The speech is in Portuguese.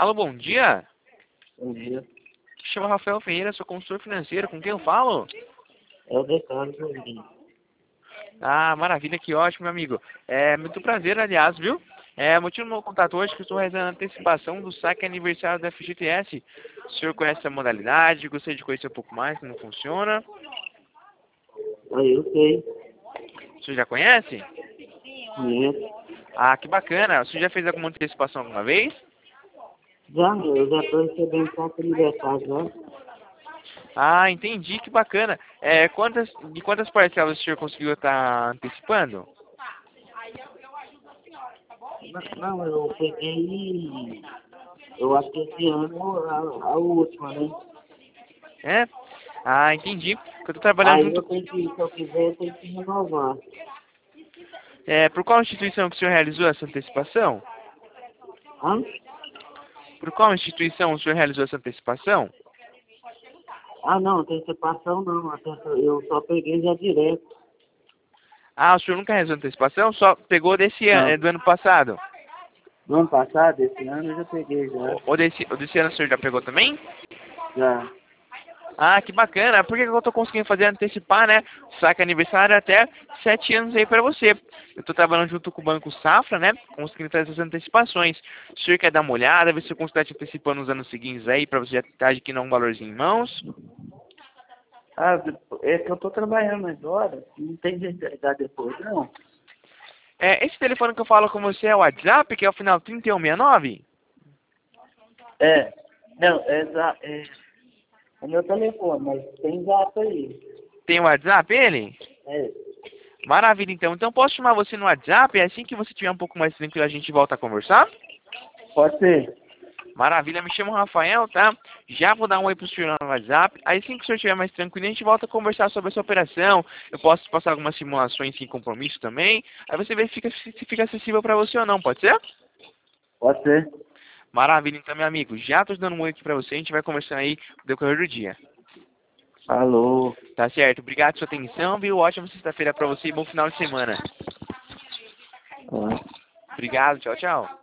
Alô, bom dia. Bom dia. Me chamo Rafael Ferreira, sou consultor financeiro. Com quem eu falo? É o Decano Jorginho. Ah, maravilha, que ótimo, meu amigo. É muito prazer, aliás, viu? Motivo do meu contato hoje é que eu estou realizando a antecipação do saque aniversário da FGTS. O senhor conhece a modalidade? Gostaria de conhecer um pouco mais como funciona? Aí eu sei. O senhor já conhece? Conheço. Ah, que bacana. O senhor já fez alguma antecipação alguma vez? Eu já estou recebendo saco aniversário já. Ah, entendi, que bacana. De quantas parcelas o senhor conseguiu estar antecipando? Não, eu peguei. Eu acho que esse ano a última, né? É? Ah, entendi. Eu estou trabalhando Aí junto. se eu quiser, eu tenho que renovar. Por qual instituição que o senhor realizou essa antecipação? Hã? Por qual instituição o senhor realizou essa antecipação? Ah, não, antecipação não. Eu só peguei já direto. Ah, o senhor nunca realizou antecipação? Só pegou desse ano, Não. do ano passado? No ano passado, esse ano eu já peguei já. Ou desse ano o senhor já pegou também? Já. Ah, que bacana. Por que que eu tô conseguindo fazer antecipar, né? Saca aniversário até 7 anos aí pra você. Eu tô trabalhando junto com o Banco Safra, né? Conseguindo fazer essas antecipações. O senhor quer dar uma olhada, ver se eu consigo estar te antecipando nos anos seguintes aí, pra você já estar adquirindo um valorzinho em mãos? Ah, é que eu tô trabalhando agora. Não tem jeito de dar depois, não. Esse telefone que eu falo com você é o WhatsApp, que é o final 3169? É. Não, é o meu telefone, mas tem zap aí. Tem o WhatsApp, ele? É. Maravilha, então. Então posso chamar você no WhatsApp? Assim que você tiver um pouco mais tranquilo, a gente volta a conversar? Pode ser. Maravilha, me chamo Rafael, tá? Já vou dar um oi pro senhor no WhatsApp. Aí assim que o senhor estiver mais tranquilo, a gente volta a conversar sobre essa operação. Eu posso passar algumas simulações sem compromisso também. Aí você vê se fica acessível para você ou não, pode ser? Pode ser. Maravilha, então, meu amigo. Já tô dando um oi aqui pra você, a gente vai conversando aí no decorrer do dia. Alô. Tá certo? Obrigado pela sua atenção, viu? Ótima sexta-feira pra você e bom final de semana. Ah. Obrigado, tchau, tchau.